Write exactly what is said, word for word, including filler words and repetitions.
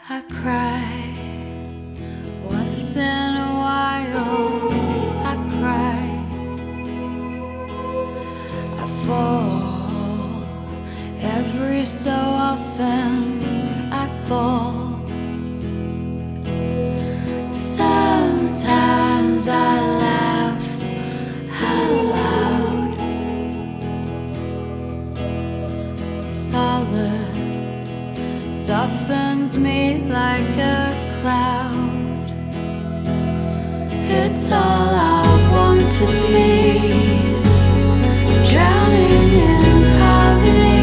I cry once in a while. I cry. I fall every so often. I fall. Sometimes I laugh out loud. Solace softens me like a cloud. It's all I want to be, drowning in poverty.